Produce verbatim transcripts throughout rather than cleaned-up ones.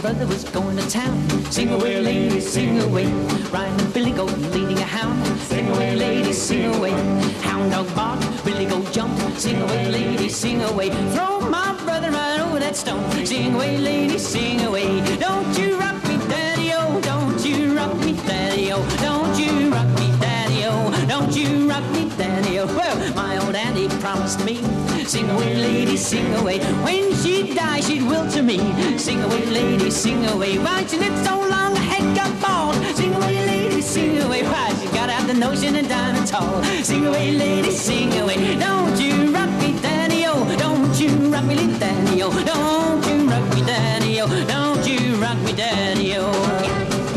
brother was going to town. Sing away, lady, sing away. Riding a billy goat, leading a hound. Sing away, lady, sing away. Hound dog bark, billy goat jump. Sing away, lady, sing away. Throw my brother right over that stone. Sing away, lady, sing away. Don't you rock me, daddy-o. Don't you rock me, daddy-o. Don't you rock me, daddy-o. Don't you rock me, daddy-o. Well, my old auntie promised me. Sing away, lady, sing away. When she died, she'd will to me. Sing away, lady, sing away. Why she lived so long, her head got bald. Sing away, lady, sing away. Why she got out the notion and diamond tall. Sing away, lady, sing away. Don't you rock me, daddy-o. Don't you rock me, little daddy-o. Don't you rock me, daddy-o. Don't you rock me, daddy-o.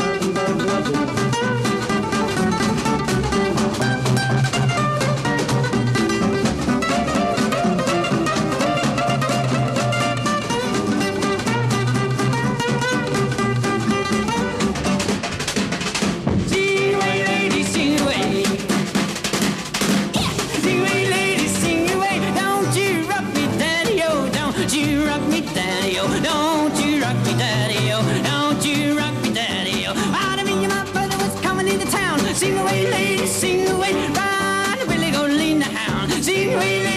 Don't you rock me, daddy-o. Don't you rock me, daddy-o. Out of me, my brother was coming into town. Sing away, lady, sing away. Ride, Billy, go lean the hound. Sing away, lady.